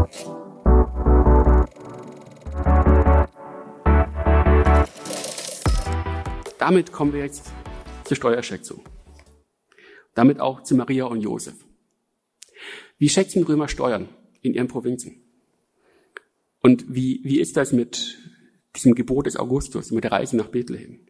Damit kommen wir jetzt zur Steuerschätzung. Damit auch zu Maria und Josef. Wie schätzen Römer Steuern in ihren Provinzen? Und wie ist das mit diesem Gebot des Augustus, mit der Reise nach Bethlehem?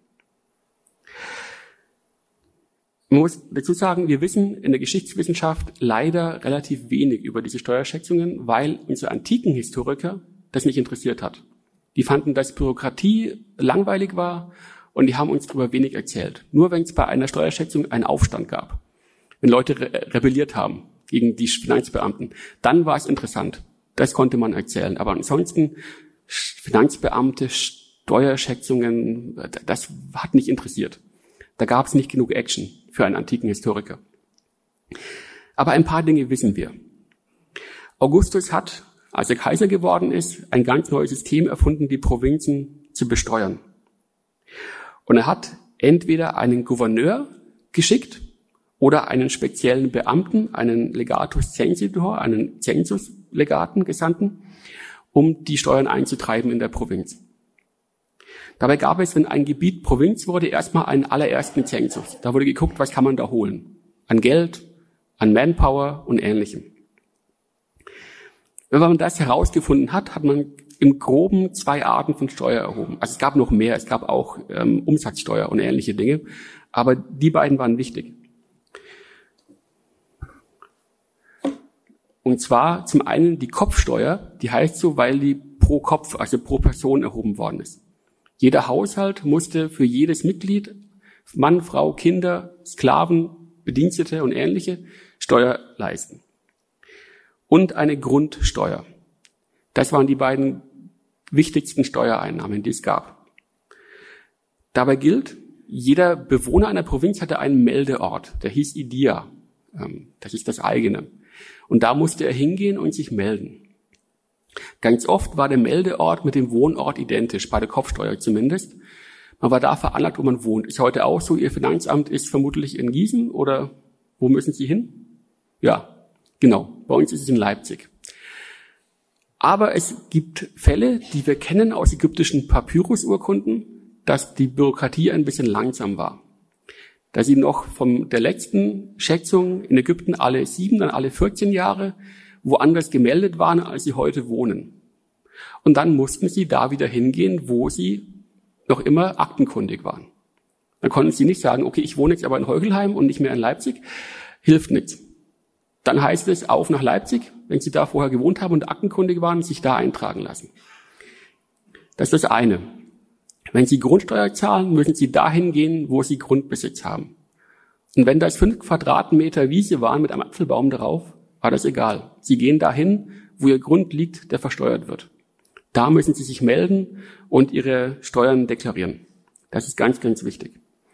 Man muss dazu sagen, wir wissen in der Geschichtswissenschaft leider relativ wenig über diese Steuerschätzungen, weil unsere antiken Historiker das nicht interessiert hat. Die fanden, dass Bürokratie langweilig war und die haben uns darüber wenig erzählt. Nur wenn es bei einer Steuerschätzung einen Aufstand gab, wenn Leute rebelliert haben gegen die Finanzbeamten, dann war es interessant. Das konnte man erzählen. Aber ansonsten Finanzbeamte, Steuerschätzungen, das hat nicht interessiert. Da gab es nicht genug Action für einen antiken Historiker. Aber ein paar Dinge wissen wir. Augustus hat, als er Kaiser geworden ist, ein ganz neues System erfunden, die Provinzen zu besteuern. Und er hat entweder einen Gouverneur geschickt oder einen speziellen Beamten, einen Legatus Censitor, einen Zensuslegaten Gesandten, um die Steuern einzutreiben in der Provinz. Dabei gab es, wenn ein Gebiet Provinz wurde, erstmal einen allerersten Zensus. Da wurde geguckt, was kann man da holen? An Geld, an Manpower und Ähnlichem. Wenn man das herausgefunden hat, hat man im Groben 2 Arten von Steuer erhoben. Also es gab noch mehr, es gab auch Umsatzsteuer und ähnliche Dinge, aber die beiden waren wichtig. Und zwar zum einen die Kopfsteuer, die heißt so, weil die pro Kopf, also pro Person erhoben worden ist. Jeder Haushalt musste für jedes Mitglied, Mann, Frau, Kinder, Sklaven, Bedienstete und ähnliche, Steuer leisten. Und eine Grundsteuer. Das waren die beiden wichtigsten Steuereinnahmen, die es gab. Dabei gilt, jeder Bewohner einer Provinz hatte einen Meldeort, der hieß Idia. Das ist das eigene. Und da musste er hingehen und sich melden. Ganz oft war der Meldeort mit dem Wohnort identisch, bei der Kopfsteuer zumindest. Man war da veranlagt, wo man wohnt. Ist heute auch so, Ihr Finanzamt ist vermutlich in Gießen oder wo müssen Sie hin? Ja, genau, bei uns ist es in Leipzig. Aber es gibt Fälle, die wir kennen aus ägyptischen Papyrusurkunden, dass die Bürokratie ein bisschen langsam war. Da sie noch von der letzten Schätzung in Ägypten alle 7, dann alle 14 Jahre woanders gemeldet waren, als sie heute wohnen. Und dann mussten sie da wieder hingehen, wo sie noch immer aktenkundig waren. Dann konnten sie nicht sagen, okay, ich wohne jetzt aber in Heuchelheim und nicht mehr in Leipzig, hilft nichts. Dann heißt es, auf nach Leipzig, wenn sie da vorher gewohnt haben und aktenkundig waren, sich da eintragen lassen. Das ist das eine. Wenn Sie Grundsteuer zahlen, müssen Sie dahin gehen, wo Sie Grundbesitz haben. Und wenn das 5 Quadratmeter Wiese waren mit einem Apfelbaum darauf, war das egal. Sie gehen dahin, wo Ihr Grund liegt, der versteuert wird. Da müssen Sie sich melden und Ihre Steuern deklarieren. Das ist ganz, ganz wichtig.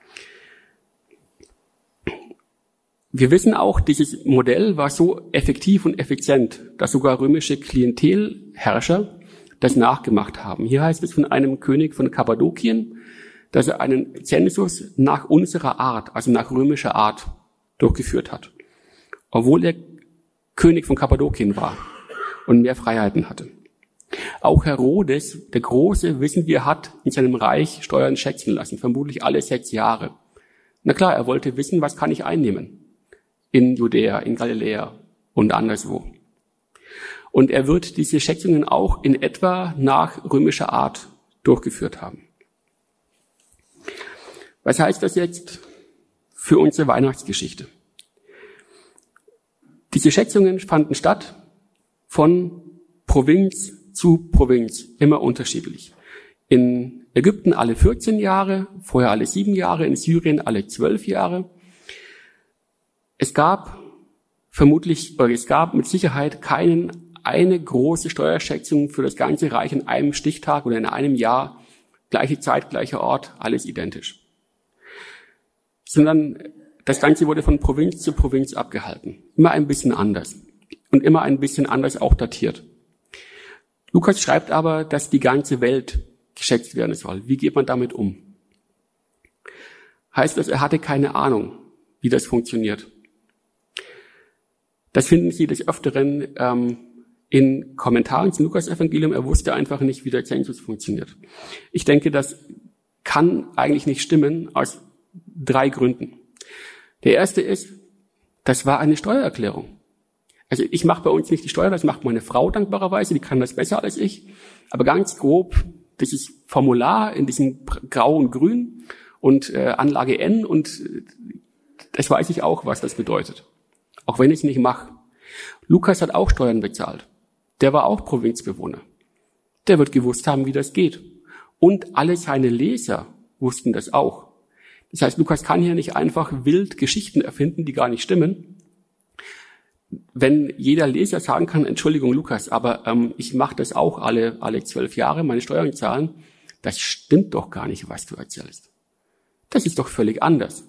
Wir wissen auch, dieses Modell war so effektiv und effizient, dass sogar römische Klientelherrscher das nachgemacht haben. Hier heißt es von einem König von Kappadokien, dass er einen Zensus nach unserer Art, also nach römischer Art, durchgeführt hat. Obwohl er König von Kappadokien war und mehr Freiheiten hatte. Auch Herodes, der Große, wissen wir, hat in seinem Reich Steuern schätzen lassen, vermutlich alle 6 Jahre. Na klar, er wollte wissen, was kann ich einnehmen? In Judäa, in Galiläa und anderswo. Und er wird diese Schätzungen auch in etwa nach römischer Art durchgeführt haben. Was heißt das jetzt für unsere Weihnachtsgeschichte? Diese Schätzungen fanden statt von Provinz zu Provinz, immer unterschiedlich. In Ägypten alle 14 Jahre, vorher alle 7 Jahre, in Syrien alle 12 Jahre. Es gab mit Sicherheit eine große Steuerschätzung für das ganze Reich in einem Stichtag oder in einem Jahr, gleiche Zeit, gleicher Ort, alles identisch. Sondern das Ganze wurde von Provinz zu Provinz abgehalten. Immer ein bisschen anders. Und immer ein bisschen anders auch datiert. Lukas schreibt aber, dass die ganze Welt geschätzt werden soll. Wie geht man damit um? Heißt das, er hatte keine Ahnung, wie das funktioniert. Das finden Sie des Öfteren in Kommentaren zum Lukas-Evangelium, er wusste einfach nicht, wie der Zensus funktioniert. Ich denke, das kann eigentlich nicht stimmen, aus 3 Gründen. Der erste ist, das war eine Steuererklärung. Also ich mache bei uns nicht die Steuer, das macht meine Frau dankbarerweise, die kann das besser als ich. Aber ganz grob, dieses Formular in diesem grauen Grün und Anlage N und das weiß ich auch, was das bedeutet. Auch wenn ich es nicht mache. Lukas hat auch Steuern bezahlt. Der war auch Provinzbewohner. Der wird gewusst haben, wie das geht. Und alle seine Leser wussten das auch. Das heißt, Lukas kann hier nicht einfach wild Geschichten erfinden, die gar nicht stimmen. Wenn jeder Leser sagen kann, Entschuldigung Lukas, aber ich mache das auch alle 12 Jahre, meine Steuern zahlen, das stimmt doch gar nicht, was du erzählst. Das ist doch völlig anders.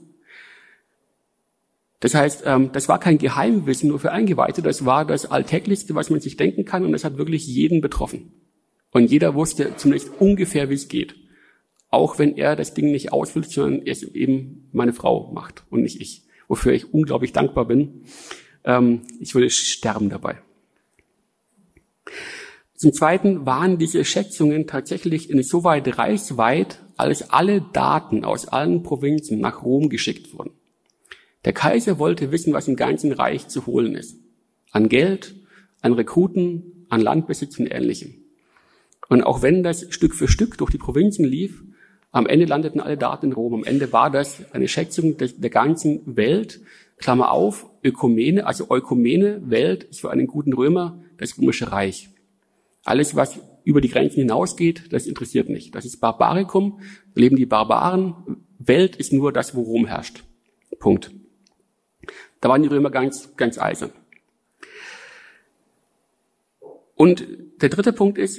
Das heißt, das war kein Geheimwissen nur für Eingeweihte, das war das Alltäglichste, was man sich denken kann und das hat wirklich jeden betroffen. Und jeder wusste zumindest ungefähr, wie es geht. Auch wenn er das Ding nicht ausfüllt, sondern es eben meine Frau macht und nicht ich. Wofür ich unglaublich dankbar bin. Ich würde sterben dabei. Zum Zweiten waren diese Schätzungen tatsächlich insoweit reichsweit, als alle Daten aus allen Provinzen nach Rom geschickt wurden. Der Kaiser wollte wissen, was im ganzen Reich zu holen ist. An Geld, an Rekruten, an Landbesitz und Ähnlichem. Und auch wenn das Stück für Stück durch die Provinzen lief, am Ende landeten alle Daten in Rom. Am Ende war das eine Schätzung der ganzen Welt. Klammer auf, Ökumene, also Eukumene, Welt, ist für einen guten Römer das Römische Reich. Alles, was über die Grenzen hinausgeht, das interessiert nicht. Das ist Barbarikum, da leben die Barbaren. Welt ist nur das, wo Rom herrscht. Punkt. Da waren die Römer ganz eisern. Und der dritte Punkt ist,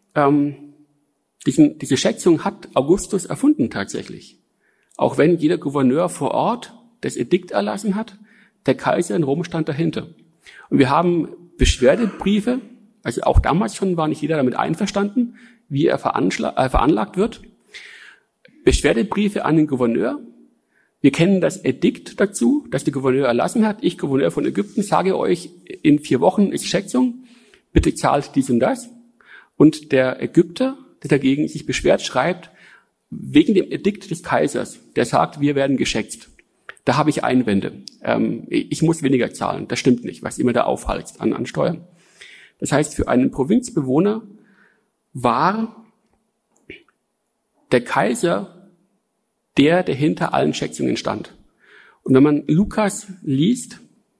diese Schätzung hat Augustus erfunden tatsächlich. Auch wenn jeder Gouverneur vor Ort das Edikt erlassen hat, der Kaiser in Rom stand dahinter. Und wir haben Beschwerdebriefe, also auch damals schon war nicht jeder damit einverstanden, wie er veranlagt wird. Beschwerdebriefe an den Gouverneur. Wir kennen das Edikt dazu, das der Gouverneur erlassen hat. Ich, Gouverneur von Ägypten, sage euch, in 4 Wochen ist Schätzung, bitte zahlt dies und das. Und der Ägypter, der dagegen sich beschwert, schreibt, wegen dem Edikt des Kaisers, der sagt, wir werden geschätzt. Da habe ich Einwände. Ich muss weniger zahlen. Das stimmt nicht, was immer da aufhalst an Steuern. Das heißt, für einen Provinzbewohner war der Kaiser der hinter allen Schätzungen stand. Und wenn man Lukas liest,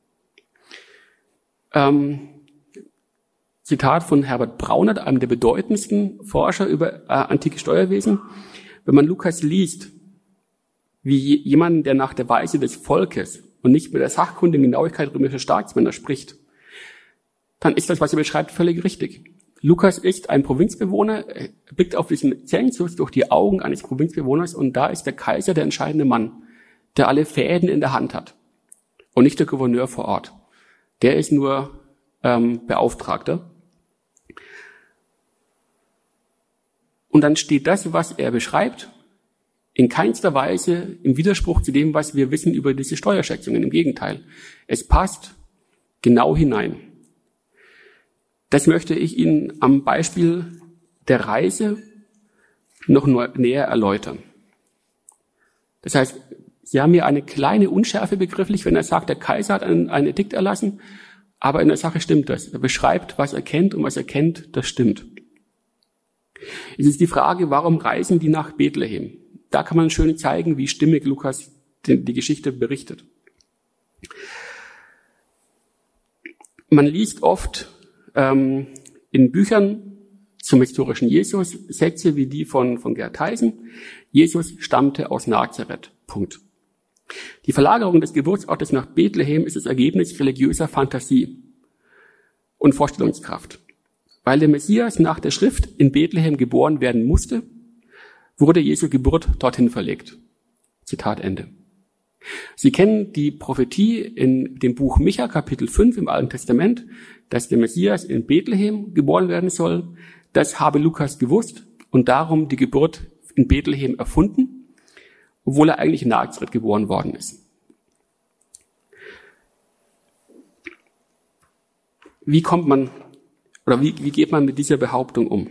Zitat von Herbert Braunert, einem der bedeutendsten Forscher über antike Steuerwesen, wenn man Lukas liest, wie jemand, der nach der Weise des Volkes und nicht mit der sachkundigen Genauigkeit römischer Staatsmänner spricht, dann ist das, was er beschreibt, völlig richtig. Lukas ist ein Provinzbewohner, er blickt auf diesen Zensus durch die Augen eines Provinzbewohners und da ist der Kaiser der entscheidende Mann, der alle Fäden in der Hand hat und nicht der Gouverneur vor Ort. Der ist nur Beauftragter. Und dann steht das, was er beschreibt, in keinster Weise im Widerspruch zu dem, was wir wissen über diese Steuerschätzungen. Im Gegenteil, es passt genau hinein. Das möchte ich Ihnen am Beispiel der Reise noch näher erläutern. Das heißt, Sie haben hier eine kleine Unschärfe begrifflich, wenn er sagt, der Kaiser hat ein Edikt erlassen, aber in der Sache stimmt das. Er beschreibt, was er kennt und was er kennt, das stimmt. Es ist die Frage, warum reisen die nach Bethlehem? Da kann man schön zeigen, wie stimmig Lukas die Geschichte berichtet. Man liest oft in Büchern zum historischen Jesus Sätze wie die von Gerd Theissen. Jesus stammte aus Nazareth. Punkt. Die Verlagerung des Geburtsortes nach Bethlehem ist das Ergebnis religiöser Fantasie und Vorstellungskraft. Weil der Messias nach der Schrift in Bethlehem geboren werden musste, wurde Jesu Geburt dorthin verlegt. Zitat Ende. Sie kennen die Prophetie in dem Buch Micha, Kapitel 5 im Alten Testament, dass der Messias in Bethlehem geboren werden soll. Das habe Lukas gewusst und darum die Geburt in Bethlehem erfunden, obwohl er eigentlich in Nazareth geboren worden ist. Wie kommt man Oder wie geht man mit dieser Behauptung um?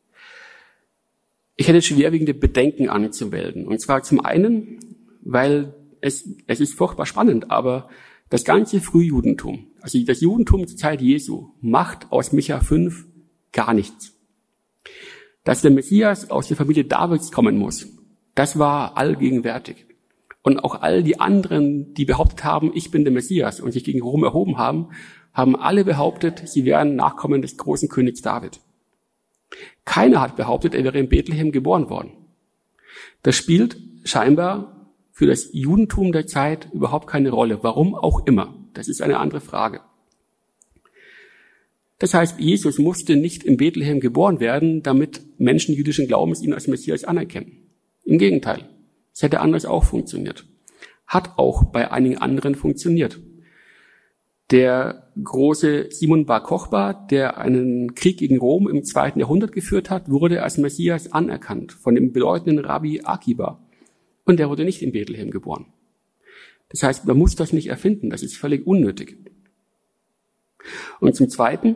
Ich hätte schwerwiegende Bedenken anzumelden. Und zwar zum einen, weil es ist furchtbar spannend, aber das ganze Frühjudentum, also das Judentum zur Zeit Jesu, macht aus Micha 5 gar nichts. Dass der Messias aus der Familie Davids kommen muss, das war allgegenwärtig. Und auch all die anderen, die behauptet haben, ich bin der Messias und sich gegen Rom erhoben haben, haben alle behauptet, sie wären Nachkommen des großen Königs David. Keiner hat behauptet, er wäre in Bethlehem geboren worden. Das spielt scheinbar für das Judentum der Zeit überhaupt keine Rolle. Warum auch immer. Das ist eine andere Frage. Das heißt, Jesus musste nicht in Bethlehem geboren werden, damit Menschen jüdischen Glaubens ihn als Messias anerkennen. Im Gegenteil. Es hätte anders auch funktioniert. Hat auch bei einigen anderen funktioniert. Der große Simon Bar Kochba, der einen Krieg gegen Rom im 2. Jahrhundert geführt hat, wurde als Messias anerkannt von dem bedeutenden Rabbi Akiba. Und der wurde nicht in Bethlehem geboren. Das heißt, man muss das nicht erfinden. Das ist völlig unnötig. Und zum Zweiten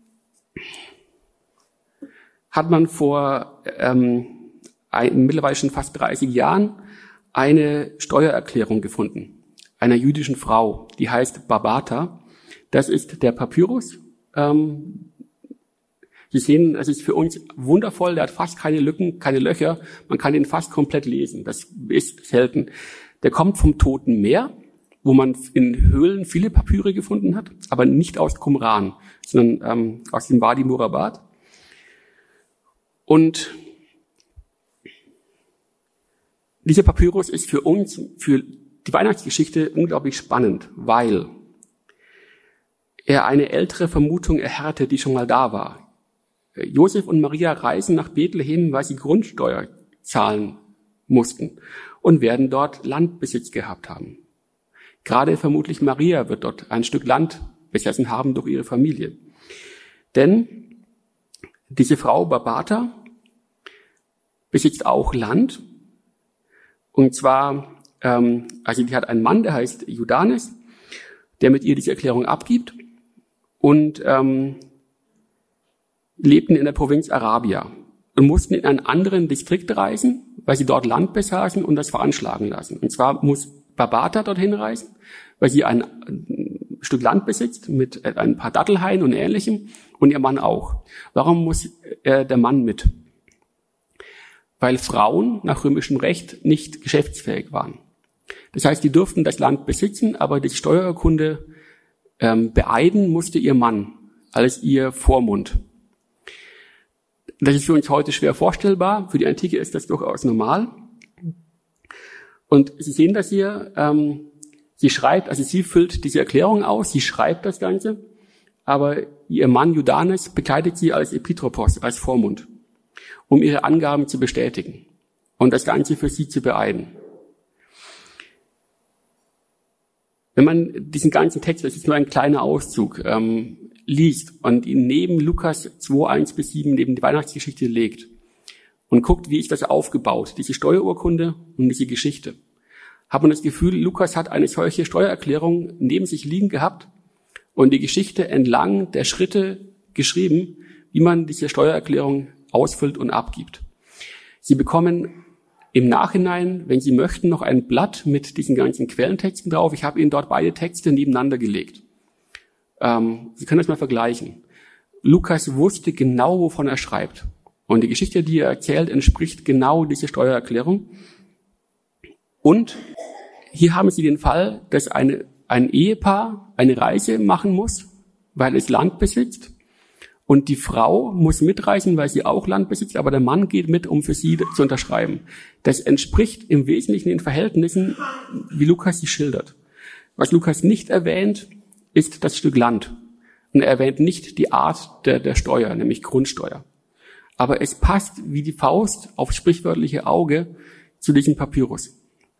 hat man vor mittlerweile schon fast 30 Jahren eine Steuererklärung gefunden einer jüdischen Frau, die heißt Barbata. Das ist der Papyrus. Sie sehen, es ist für uns wundervoll, der hat fast keine Lücken, keine Löcher, man kann ihn fast komplett lesen. Das ist selten. Der kommt vom Toten Meer, wo man in Höhlen viele Papyre gefunden hat, aber nicht aus Qumran, sondern aus dem Wadi Murabat. Und dieser Papyrus ist für uns, für die Weihnachtsgeschichte unglaublich spannend, weil er eine ältere Vermutung erhärtet, die schon mal da war. Josef und Maria reisen nach Bethlehem, weil sie Grundsteuer zahlen mussten und werden dort Landbesitz gehabt haben. Gerade vermutlich Maria wird dort ein Stück Land besessen haben durch ihre Familie. Denn diese Frau Barbata besitzt auch Land. Und zwar, also die hat einen Mann, der heißt Judanes, der mit ihr diese Erklärung abgibt und lebten in der Provinz Arabia und mussten in einen anderen Distrikt reisen, weil sie dort Land besaßen und das veranschlagen lassen. Und zwar muss Barbata dorthin reisen, weil sie ein Stück Land besitzt mit ein paar Dattelhainen und Ähnlichem und ihr Mann auch. Warum muss der Mann mit? Weil Frauen nach römischem Recht nicht geschäftsfähig waren. Das heißt, die durften das Land besitzen, aber die Steuerurkunde beeiden musste ihr Mann als ihr Vormund. Das ist für uns heute schwer vorstellbar. Für die Antike ist das durchaus normal. Und Sie sehen das hier. Sie schreibt, also sie füllt diese Erklärung aus, sie schreibt das Ganze, aber ihr Mann Judanes begleitet sie als Epitropos, als Vormund, um ihre Angaben zu bestätigen und das Ganze für sie zu beeiden. Wenn man diesen ganzen Text, das ist nur ein kleiner Auszug, liest und ihn neben Lukas 2:1-7 neben die Weihnachtsgeschichte legt und guckt, wie ist das aufgebaut, diese Steuerurkunde und diese Geschichte, hat man das Gefühl, Lukas hat eine solche Steuererklärung neben sich liegen gehabt und die Geschichte entlang der Schritte geschrieben, wie man diese Steuererklärung ausfüllt und abgibt. Sie bekommen im Nachhinein, wenn Sie möchten, noch ein Blatt mit diesen ganzen Quellentexten drauf. Ich habe Ihnen dort beide Texte nebeneinander gelegt. Sie können das mal vergleichen. Lukas wusste genau, wovon er schreibt. Und die Geschichte, die er erzählt, entspricht genau dieser Steuererklärung. Und hier haben Sie den Fall, dass ein Ehepaar eine Reise machen muss, weil es Land besitzt. Und die Frau muss mitreisen, weil sie auch Land besitzt, aber der Mann geht mit, um für sie zu unterschreiben. Das entspricht im Wesentlichen den Verhältnissen, wie Lukas sie schildert. Was Lukas nicht erwähnt, ist das Stück Land. Und er erwähnt nicht die Art der Steuer, nämlich Grundsteuer. Aber es passt wie die Faust aufs sprichwörtliche Auge zu diesem Papyrus.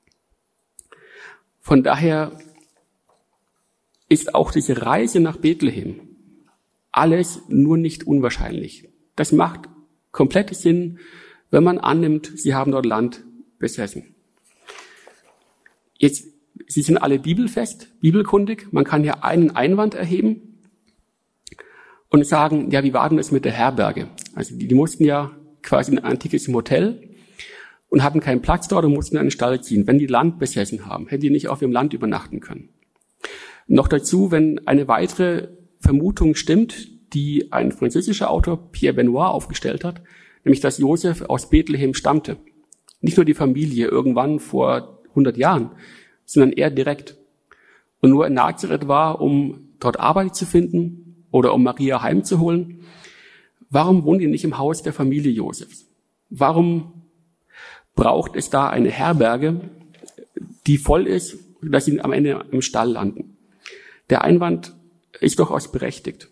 Von daher ist auch diese Reise nach Bethlehem alles nur nicht unwahrscheinlich. Das macht komplett Sinn, wenn man annimmt, sie haben dort Land besessen. Jetzt, Sie sind alle bibelfest, bibelkundig. Man kann hier einen Einwand erheben. und sagen, ja, wie war denn das mit der Herberge? Also die mussten ja quasi in ein antikes Hotel und hatten keinen Platz dort und mussten in einen Stall ziehen. Wenn die Land besessen haben, hätten die nicht auf ihrem Land übernachten können. Noch dazu, wenn eine weitere Vermutung stimmt, die ein französischer Autor, Pierre Benoit, aufgestellt hat, nämlich dass Josef aus Bethlehem stammte. Nicht nur die Familie irgendwann vor 100 Jahren, sondern er direkt. Und nur in Nazareth war, um dort Arbeit zu finden oder um Maria heimzuholen. Warum wohnt ihr nicht im Haus der Familie Josefs? Warum braucht es da eine Herberge, die voll ist, dass sie am Ende im Stall landen? Der Einwand ist durchaus berechtigt.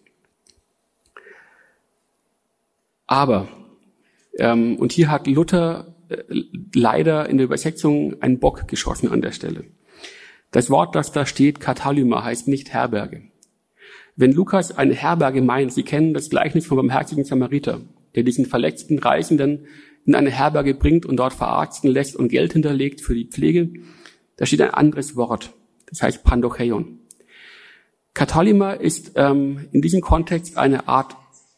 Aber, und hier hat Luther leider in der Übersetzung einen Bock geschossen an der Stelle. Das Wort, das da steht, Katalyma, heißt nicht Herberge. Wenn Lukas eine Herberge meint, Sie kennen das Gleichnis vom barmherzigen Samariter, der diesen verletzten Reisenden in eine Herberge bringt und dort verarzten lässt und Geld hinterlegt für die Pflege, da steht ein anderes Wort, das heißt Pandocheion. Katalyma ist in diesem Kontext eine Art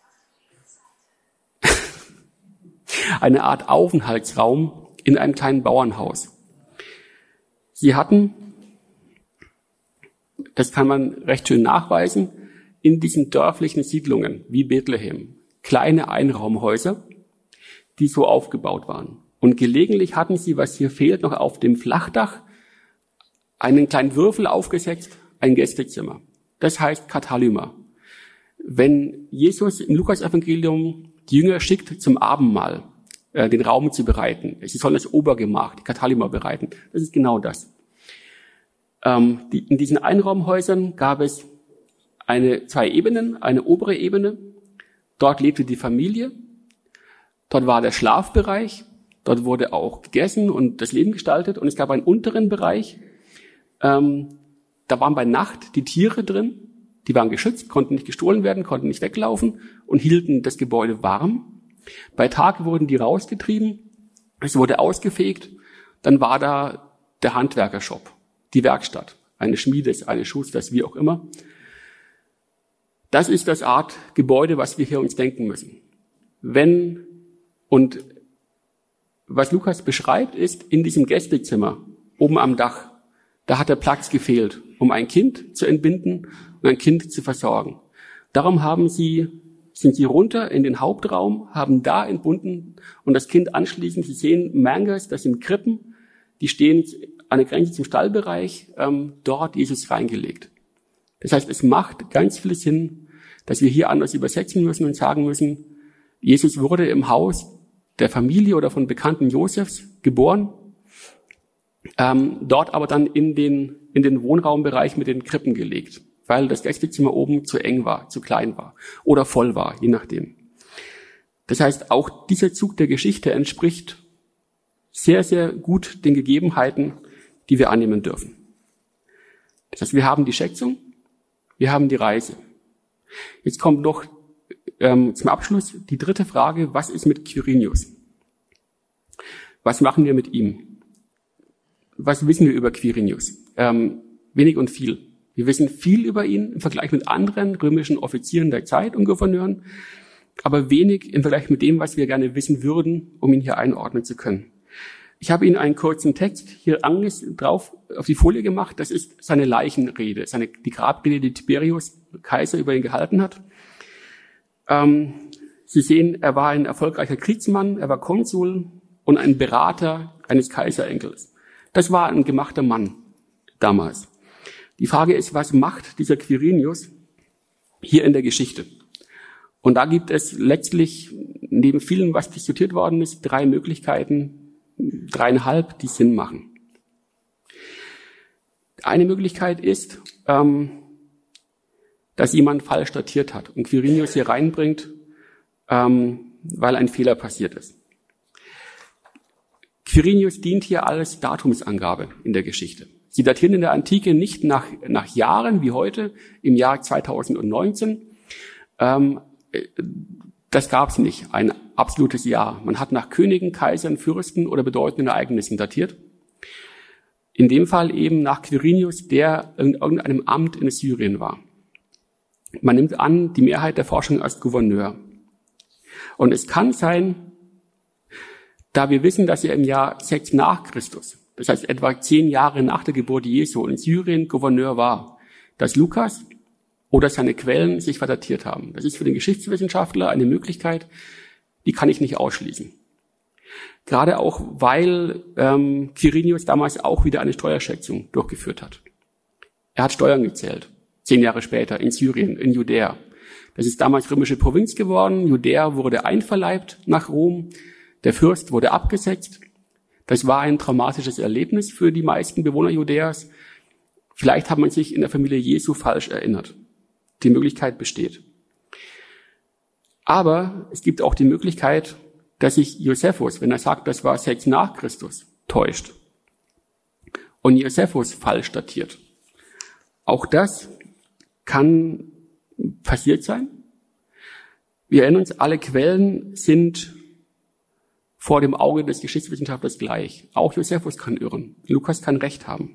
Aufenthaltsraum in einem kleinen Bauernhaus. Sie hatten, das kann man recht schön nachweisen, in diesen dörflichen Siedlungen wie Bethlehem kleine Einraumhäuser, die so aufgebaut waren. Und gelegentlich hatten sie, was hier fehlt, noch auf dem Flachdach einen kleinen Würfel aufgesetzt, ein Gästezimmer. Das heißt Katalyma. Wenn Jesus im Lukas-Evangelium die Jünger schickt zum Abendmahl, den Raum zu bereiten, sie sollen das Obergemach, die Katalyma bereiten, das ist genau das. In diesen Einraumhäusern gab es zwei Ebenen, eine obere Ebene, dort lebte die Familie, dort war der Schlafbereich, dort wurde auch gegessen und das Leben gestaltet und es gab einen unteren Bereich, da waren bei Nacht die Tiere drin, die waren geschützt, konnten nicht gestohlen werden, konnten nicht weglaufen und hielten das Gebäude warm. Bei Tag wurden die rausgetrieben, es wurde ausgefegt, dann war da der Handwerkershop, die Werkstatt, eine Schmiedes, eine Schusters, wie auch immer. Das ist das Art Gebäude, was wir hier uns denken müssen. Und was Lukas beschreibt, ist in diesem Gästezimmer, oben am Dach, da hat der Platz gefehlt, um ein Kind zu entbinden und ein Kind zu versorgen. Darum sind sie runter in den Hauptraum, haben da entbunden und das Kind anschließend, Sie sehen Mangers, das sind Krippen, die stehen an der Grenze zum Stallbereich, dort Jesus reingelegt. Das heißt, es macht ganz viel Sinn, dass wir hier anders übersetzen müssen und sagen müssen, Jesus wurde im Haus der Familie oder von Bekannten Josefs geboren, dort aber dann in den Wohnraumbereich mit den Krippen gelegt, weil das Gästezimmer oben zu eng war, zu klein war oder voll war, je nachdem. Das heißt, auch dieser Zug der Geschichte entspricht sehr, sehr gut den Gegebenheiten, die wir annehmen dürfen. Das heißt, wir haben die Schätzung, wir haben die Reise. Jetzt kommt noch zum Abschluss die dritte Frage, was ist mit Quirinius? Was machen wir mit ihm? Was wissen wir über Quirinius? Wenig und viel. Wir wissen viel über ihn im Vergleich mit anderen römischen Offizieren der Zeit und Gouverneuren, aber wenig im Vergleich mit dem, was wir gerne wissen würden, um ihn hier einordnen zu können. Ich habe Ihnen einen kurzen Text hier drauf auf die Folie gemacht. Das ist seine Leichenrede, die Grabrede, die Tiberius, Kaiser, über ihn gehalten hat. Sie sehen, er war ein erfolgreicher Kriegsmann, er war Konsul und ein Berater eines Kaiserenkels. Das war ein gemachter Mann damals. Die Frage ist, was macht dieser Quirinius hier in der Geschichte? Und da gibt es letztlich, neben vielem, was diskutiert worden ist, 3 Möglichkeiten, 3,5, die Sinn machen. Eine Möglichkeit ist, dass jemand falsch datiert hat und Quirinius hier reinbringt, weil ein Fehler passiert ist. Quirinius dient hier als Datumsangabe in der Geschichte. Sie datieren in der Antike nicht nach Jahren wie heute, im Jahr 2019. Das gab es nicht, ein absolutes Jahr. Man hat nach Königen, Kaisern, Fürsten oder bedeutenden Ereignissen datiert. In dem Fall eben nach Quirinius, der in irgendeinem Amt in Syrien war. Man nimmt an, die Mehrheit der Forschung als Gouverneur. Und es kann sein, da wir wissen, dass er im Jahr 6 nach Christus, das heißt etwa 10 Jahre nach der Geburt Jesu, in Syrien Gouverneur war, dass Lukas oder seine Quellen sich verdatiert haben. Das ist für den Geschichtswissenschaftler eine Möglichkeit, die kann ich nicht ausschließen. Gerade auch, weil Quirinius damals auch wieder eine Steuerschätzung durchgeführt hat. Er hat Steuern gezählt, 10 Jahre später, in Syrien, in Judäa. Das ist damals römische Provinz geworden. Judäa wurde einverleibt nach Rom. Der Fürst wurde abgesetzt. Das war ein traumatisches Erlebnis für die meisten Bewohner Judäas. Vielleicht hat man sich in der Familie Jesu falsch erinnert. Die Möglichkeit besteht. Aber es gibt auch die Möglichkeit, dass sich Josephus, wenn er sagt, das war 6 nach Christus, täuscht. Und Josephus falsch datiert. Auch das kann passiert sein. Wir erinnern uns, alle Quellen sind vor dem Auge des Geschichtswissenschaftlers gleich. Auch Josephus kann irren. Lukas kann Recht haben.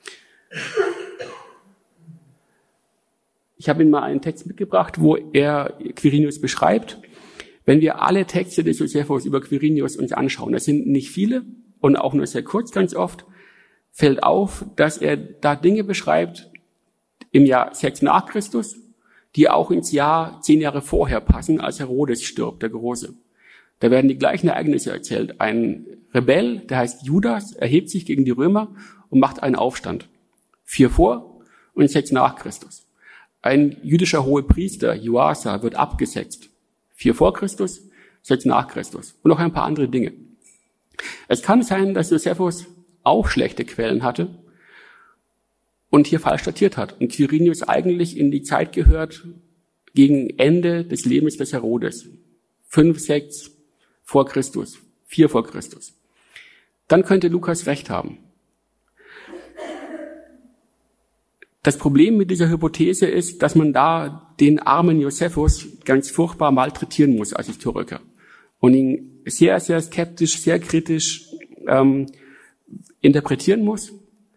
Ich habe Ihnen mal einen Text mitgebracht, wo er Quirinius beschreibt. Wenn wir alle Texte des Josephus über Quirinius uns anschauen, das sind nicht viele und auch nur sehr kurz ganz oft, fällt auf, dass er da Dinge beschreibt im Jahr 6 nach Christus, die auch ins Jahr 10 Jahre vorher passen, als Herodes stirbt, der Große. Da werden die gleichen Ereignisse erzählt. Ein Rebell, der heißt Judas, erhebt sich gegen die Römer und macht einen Aufstand. 4 vor und 6 nach Christus. Ein jüdischer Hohepriester, Joasa, wird abgesetzt. 4 vor Christus, 6 nach Christus. Und noch ein paar andere Dinge. Es kann sein, dass Josephus auch schlechte Quellen hatte und hier falsch datiert hat. Und Quirinius eigentlich in die Zeit gehört gegen Ende des Lebens des Herodes. 5, 6 vor Christus, 4 vor Christus. Dann könnte Lukas recht haben. Das Problem mit dieser Hypothese ist, dass man da den armen Josephus ganz furchtbar malträtieren muss als Historiker und ihn sehr, sehr skeptisch, sehr kritisch interpretieren muss.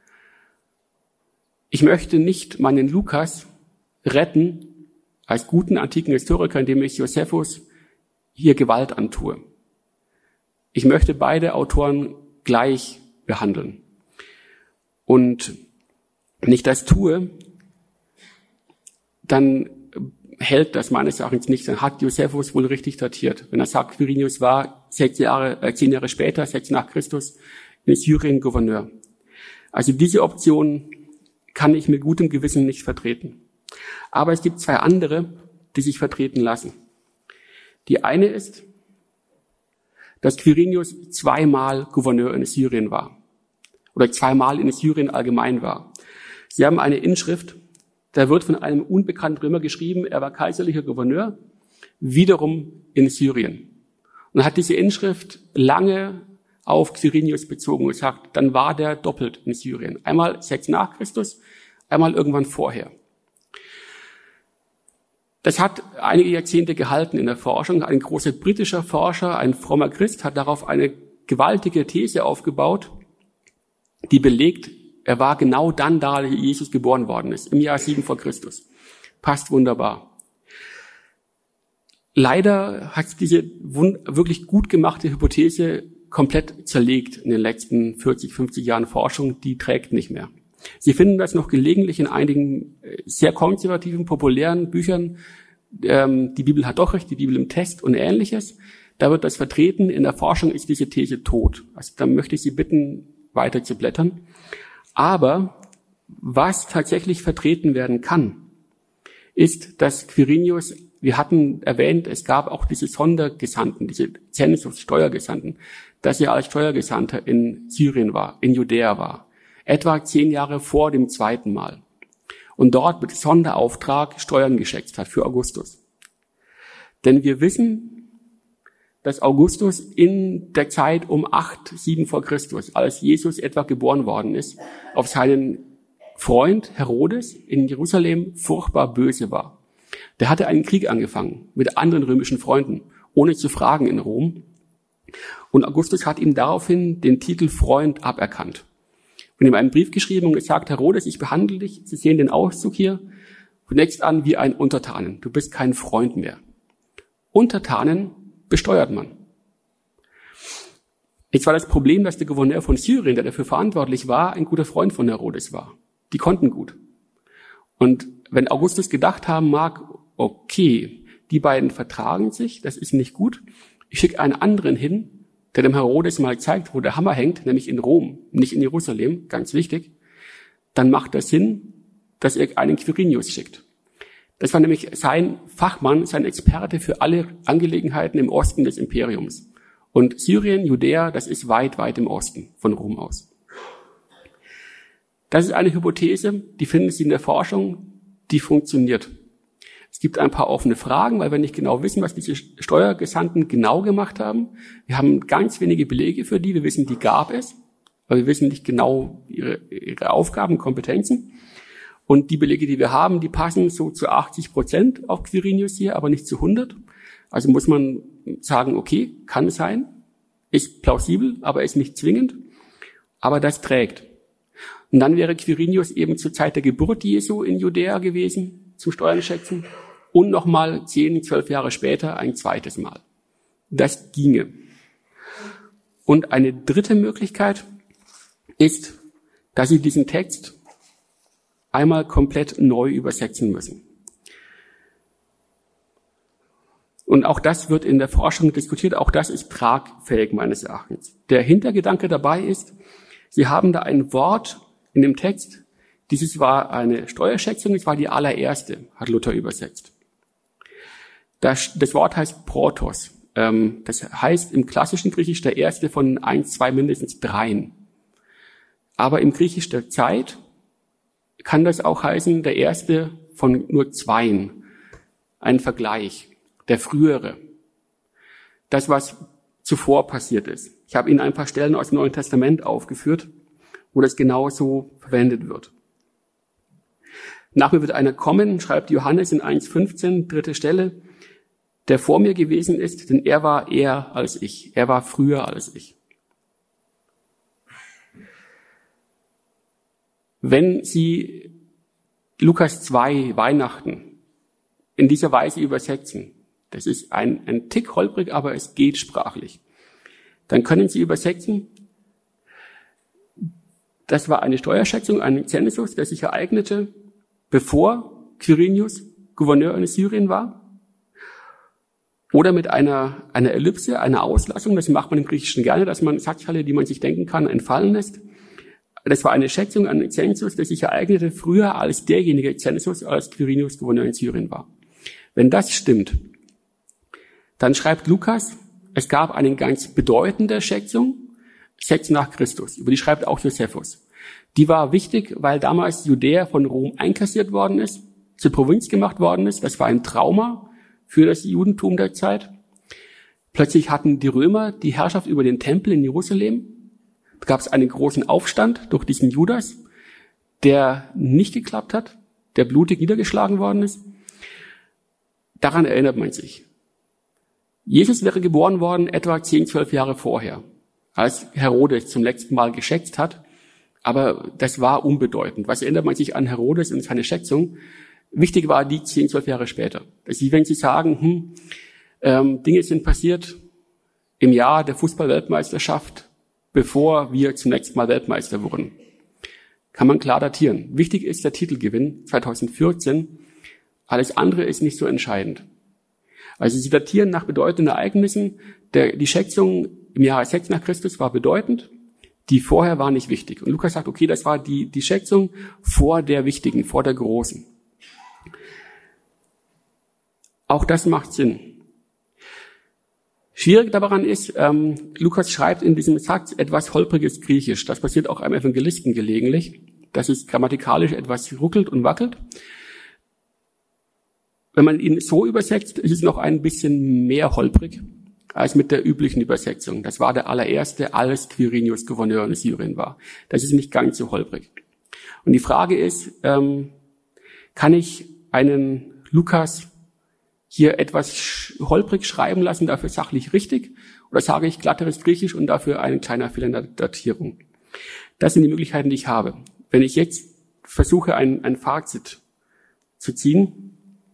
Ich möchte nicht meinen Lukas retten als guten antiken Historiker, indem ich Josephus hier Gewalt antue. Ich möchte beide Autoren gleich behandeln. Und wenn ich das tue, dann hält das meines Erachtens nicht. Dann hat Josephus wohl richtig datiert. Wenn er sagt, Quirinius war 10 Jahre später, 6 nach Christus, in Syrien Gouverneur. Also diese Option kann ich mit gutem Gewissen nicht vertreten. Aber es gibt 2 andere, die sich vertreten lassen. Die eine ist, dass Quirinius 2-mal Gouverneur in Syrien war. Oder 2-mal in Syrien allgemein war. Sie haben eine Inschrift, da wird von einem unbekannten Römer geschrieben, er war kaiserlicher Gouverneur, wiederum in Syrien. Und hat diese Inschrift lange auf Quirinius bezogen und sagt, dann war der doppelt in Syrien. Einmal 6 nach Christus, einmal irgendwann vorher. Das hat einige Jahrzehnte gehalten in der Forschung. Ein großer britischer Forscher, ein frommer Christ, hat darauf eine gewaltige These aufgebaut, die belegt, er war genau dann da, als Jesus geboren worden ist, im Jahr 7 vor Christus. Passt wunderbar. Leider hat diese wirklich gut gemachte Hypothese komplett zerlegt in den letzten 40, 50 Jahren Forschung. Die trägt nicht mehr. Sie finden das noch gelegentlich in einigen sehr konservativen, populären Büchern. Die Bibel hat doch recht, die Bibel im Test und Ähnliches. Da wird das vertreten. In der Forschung ist diese These tot. Also da möchte ich Sie bitten, weiter zu blättern. Aber was tatsächlich vertreten werden kann, ist, dass Quirinius, wir hatten erwähnt, es gab auch diese Sondergesandten, diese Zensus-Steuergesandten, dass er als Steuergesandter in Syrien war, in Judäa war. Etwa 10 Jahre vor dem 2. Mal. Und dort mit Sonderauftrag Steuern geschätzt hat für Augustus. Denn wir wissen, dass Augustus in der Zeit um 8, 7 vor Christus, als Jesus etwa geboren worden ist, auf seinen Freund Herodes in Jerusalem furchtbar böse war. Der hatte einen Krieg angefangen mit anderen römischen Freunden, ohne zu fragen in Rom. Und Augustus hat ihm daraufhin den Titel Freund aberkannt. Und ihm einen Brief geschrieben und gesagt, Herodes, ich behandle dich, Sie sehen den Auszug hier, zunächst an wie ein Untertanen. Du bist kein Freund mehr. Untertanen besteuert man. Jetzt war das Problem, dass der Gouverneur von Syrien, der dafür verantwortlich war, ein guter Freund von Herodes war. Die konnten gut. Und wenn Augustus gedacht haben mag, okay, die beiden vertragen sich, das ist nicht gut, ich schicke einen anderen hin, der dem Herodes mal zeigt, wo der Hammer hängt, nämlich in Rom, nicht in Jerusalem, ganz wichtig, dann macht das Sinn, dass er einen Quirinius schickt. Das war nämlich sein Fachmann, sein Experte für alle Angelegenheiten im Osten des Imperiums. Und Syrien, Judäa, das ist weit, weit im Osten von Rom aus. Das ist eine Hypothese, die finden Sie in der Forschung, die funktioniert. Es gibt ein paar offene Fragen, weil wir nicht genau wissen, was diese Steuergesandten genau gemacht haben. Wir haben ganz wenige Belege für die. Wir wissen, die gab es, aber wir wissen nicht genau ihre Aufgaben, Kompetenzen. Und die Belege, die wir haben, die passen so zu 80% auf Quirinius hier, aber nicht zu 100. Also muss man sagen, okay, kann sein, ist plausibel, aber ist nicht zwingend. Aber das trägt. Und dann wäre Quirinius eben zur Zeit der Geburt Jesu in Judäa gewesen, zum Steuernschätzen, und nochmal 10, 12 Jahre später ein zweites Mal. Das ginge. Und eine dritte Möglichkeit ist, dass Sie diesen Text einmal komplett neu übersetzen müssen. Und auch das wird in der Forschung diskutiert, auch das ist tragfähig meines Erachtens. Der Hintergedanke dabei ist, Sie haben da ein Wort in dem Text, dieses war eine Steuerschätzung, es war die allererste, hat Luther übersetzt. Das Wort heißt Protos. Das heißt im klassischen Griechisch der erste von 1, 2, mindestens 3. Aber im Griechisch der Zeit kann das auch heißen, der erste von nur 2. Ein Vergleich, der frühere. Das, was zuvor passiert ist. Ich habe Ihnen ein paar Stellen aus dem Neuen Testament aufgeführt, wo das genauso verwendet wird. Nach mir wird einer kommen, schreibt Johannes in 1,15, 3. Stelle, der vor mir gewesen ist, denn er war eher als ich. Er war früher als ich. Wenn Sie Lukas 2, Weihnachten, in dieser Weise übersetzen, das ist ein Tick holprig, aber es geht sprachlich, dann können Sie übersetzen, das war eine Steuerschätzung, ein Zensus, der sich ereignete, bevor Quirinius Gouverneur in Syrien war. Oder mit einer Ellipse, einer Auslassung, das macht man im Griechischen gerne, dass man Satzteile, die man sich denken kann, entfallen lässt. Das war eine Schätzung, ein Zensus, der sich ereignete früher als derjenige Zensus, als Quirinius Gouverneur in Syrien war. Wenn das stimmt, dann schreibt Lukas, es gab eine ganz bedeutende Schätzung, 6 nach Christus. Über die schreibt auch Josephus. Die war wichtig, weil damals Judäa von Rom einkassiert worden ist, zur Provinz gemacht worden ist. Das war ein Trauma für das Judentum der Zeit. Plötzlich hatten die Römer die Herrschaft über den Tempel in Jerusalem. Da gab es einen großen Aufstand durch diesen Judas, der nicht geklappt hat, der blutig niedergeschlagen worden ist. Daran erinnert man sich. Jesus wäre geboren worden etwa 10, 12 Jahre vorher, als Herodes zum letzten Mal geschätzt hat. Aber das war unbedeutend. Was erinnert man sich an Herodes und seine Schätzung? Wichtig war die 10, 12 Jahre später. Also wenn Sie sagen, Dinge sind passiert im Jahr der Fußball-Weltmeisterschaft, bevor wir zunächst mal Weltmeister wurden, kann man klar datieren. Wichtig ist der Titelgewinn 2014. Alles andere ist nicht so entscheidend. Also Sie datieren nach bedeutenden Ereignissen. Die Schätzung im Jahre 6 nach Christus war bedeutend. Die vorher war nicht wichtig. Und Lukas sagt, okay, das war die Schätzung vor der wichtigen, vor der großen. Auch das macht Sinn. Schwierig daran ist, Lukas schreibt in diesem Satz etwas holpriges Griechisch. Das passiert auch einem Evangelisten gelegentlich, dass es grammatikalisch etwas ruckelt und wackelt. Wenn man ihn so übersetzt, ist es noch ein bisschen mehr holprig als mit der üblichen Übersetzung. Das war der allererste, als Quirinius Gouverneur in Syrien war. Das ist nicht ganz so holprig. Und die Frage ist, kann ich einen Lukas hier etwas holprig schreiben lassen, dafür sachlich richtig? Oder sage ich glatteres Griechisch und dafür ein kleiner Fehler in der Datierung? Das sind die Möglichkeiten, die ich habe. Wenn ich jetzt versuche, ein Fazit zu ziehen,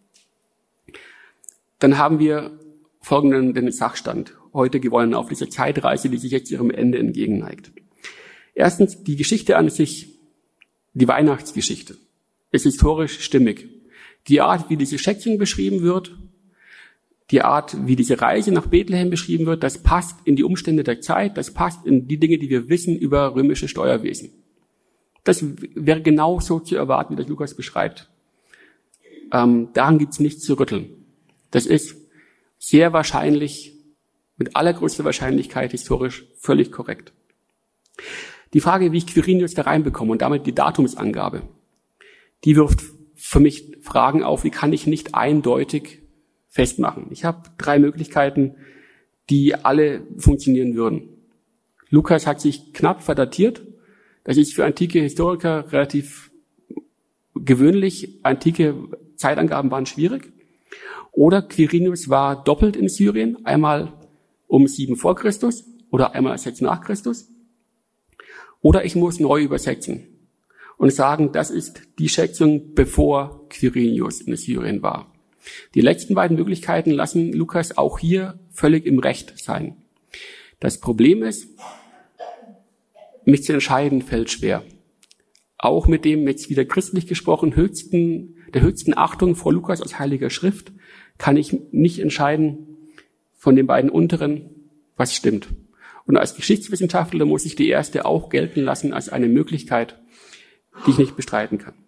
dann haben wir folgenden Sachstand heute gewonnen auf dieser Zeitreise, die sich jetzt ihrem Ende entgegenneigt. Erstens, die Geschichte an sich, die Weihnachtsgeschichte, ist historisch stimmig. Die Art, wie diese Schätzchen beschrieben wird, die Art, wie diese Reise nach Bethlehem beschrieben wird, das passt in die Umstände der Zeit, das passt in die Dinge, die wir wissen über römische Steuerwesen. Das wäre genau so zu erwarten, wie das Lukas beschreibt. Daran gibt's nichts zu rütteln. Das ist sehr wahrscheinlich, mit allergrößter Wahrscheinlichkeit historisch völlig korrekt. Die Frage, wie ich Quirinius da reinbekomme und damit die Datumsangabe, die wirft für mich Fragen auf, die kann ich nicht eindeutig festmachen. Ich habe 3 Möglichkeiten, die alle funktionieren würden. Lukas hat sich knapp verdatiert. Das ist für antike Historiker relativ gewöhnlich. Antike Zeitangaben waren schwierig. Oder Quirinius war doppelt in Syrien, einmal um 7 vor Christus oder einmal 6 nach Christus. Oder ich muss neu übersetzen und sagen, das ist die Schätzung, bevor Quirinius in Syrien war. Die letzten beiden Möglichkeiten lassen Lukas auch hier völlig im Recht sein. Das Problem ist, mich zu entscheiden fällt schwer. Auch mit dem, jetzt wieder christlich gesprochen, der höchsten Achtung vor Lukas aus Heiliger Schrift, kann ich nicht entscheiden von den beiden unteren, was stimmt. Und als Geschichtswissenschaftler muss ich die erste auch gelten lassen als eine Möglichkeit, die ich nicht bestreiten kann.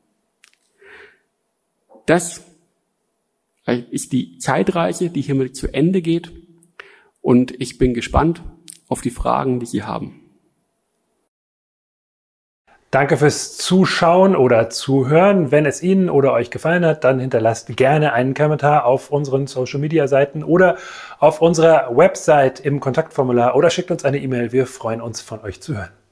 Das ist die Zeitreise, die hiermit zu Ende geht. Und ich bin gespannt auf die Fragen, die Sie haben. Danke fürs Zuschauen oder Zuhören. Wenn es Ihnen oder euch gefallen hat, dann hinterlasst gerne einen Kommentar auf unseren Social-Media-Seiten oder auf unserer Website im Kontaktformular oder schickt uns eine E-Mail. Wir freuen uns, von euch zu hören.